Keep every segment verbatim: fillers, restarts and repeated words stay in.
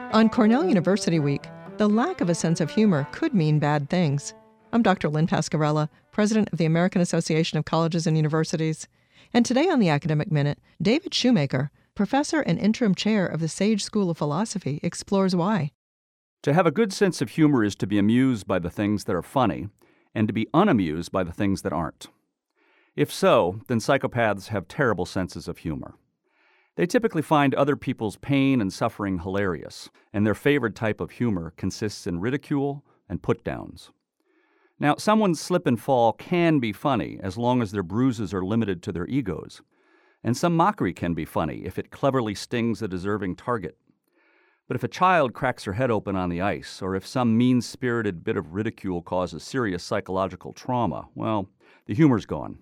On Cornell University Week, the lack of a sense of humor could mean bad things. I'm Doctor Lynn Pasquarella, president of the American Association of Colleges and Universities. And today on the Academic Minute, David Shoemaker, professor and interim chair of the Sage School of Philosophy, explores why. To have a good sense of humor is to be amused by the things that are funny, and to be unamused by the things that aren't. If so, then psychopaths have terrible senses of humor. They typically find other people's pain and suffering hilarious, and their favorite type of humor consists in ridicule and put-downs. Now, someone's slip and fall can be funny as long as their bruises are limited to their egos, and some mockery can be funny if it cleverly stings a deserving target. But if a child cracks her head open on the ice, or if some mean-spirited bit of ridicule causes serious psychological trauma, well, the humor's gone.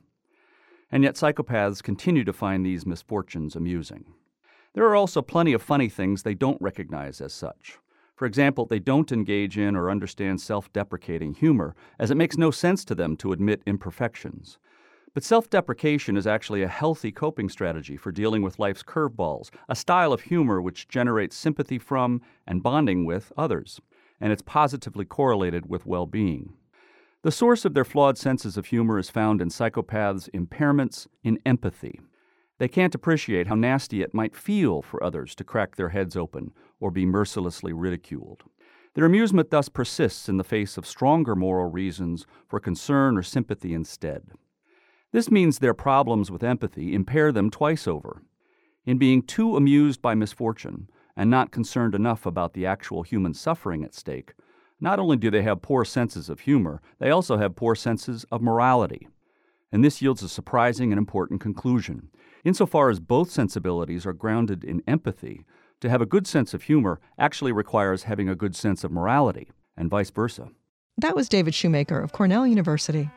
And yet psychopaths continue to find these misfortunes amusing. There are also plenty of funny things they don't recognize as such. For example, they don't engage in or understand self-deprecating humor, as it makes no sense to them to admit imperfections. But self-deprecation is actually a healthy coping strategy for dealing with life's curveballs, a style of humor which generates sympathy from and bonding with others, and it's positively correlated with well-being. The source of their flawed senses of humor is found in psychopaths' impairments in empathy. They can't appreciate how nasty it might feel for others to crack their heads open or be mercilessly ridiculed. Their amusement thus persists in the face of stronger moral reasons for concern or sympathy instead. This means their problems with empathy impair them twice over. In being too amused by misfortune and not concerned enough about the actual human suffering at stake, not only do they have poor senses of humor, they also have poor senses of morality. And this yields a surprising and important conclusion. Insofar as both sensibilities are grounded in empathy, to have a good sense of humor actually requires having a good sense of morality, and vice versa. That was David Shoemaker of Cornell University.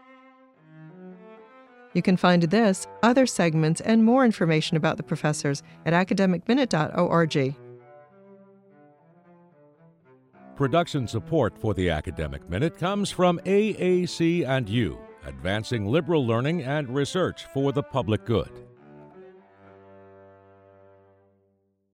You can find this, other segments, and more information about the professors at academic minute dot org. Production support for the Academic Minute comes from A A C and U, advancing liberal learning and research for the public good.